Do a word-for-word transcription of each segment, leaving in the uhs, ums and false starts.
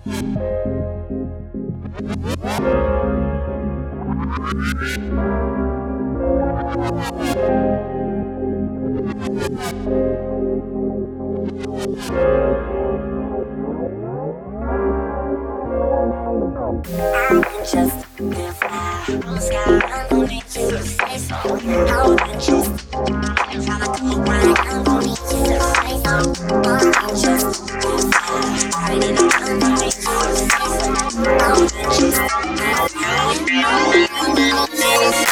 Just if I was sky, I don't need you to say so. How can just trying to come around, I don't need you to say so. I'm just if I already know, I don't need you to say so. How can just if I don't need you to say so.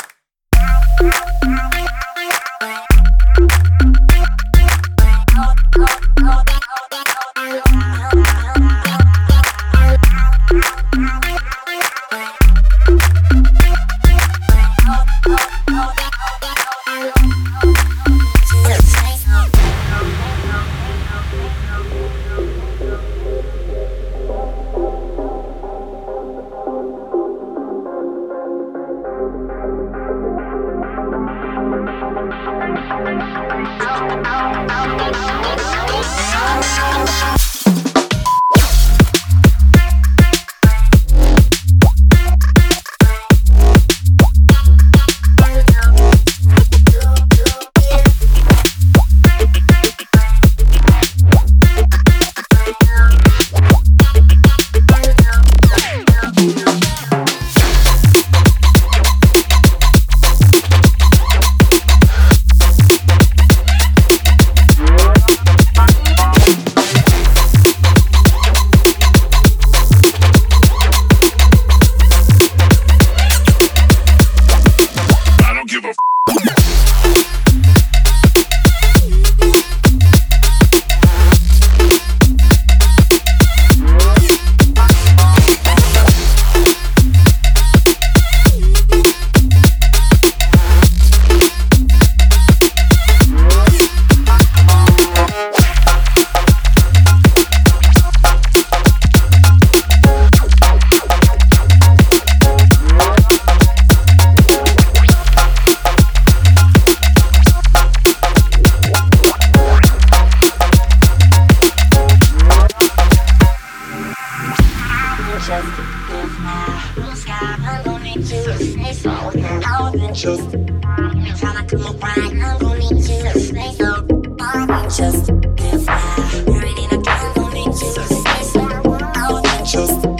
Just I'm trying to come around, I don't need you to say so. Just if I already know, I don't need you to say so. Just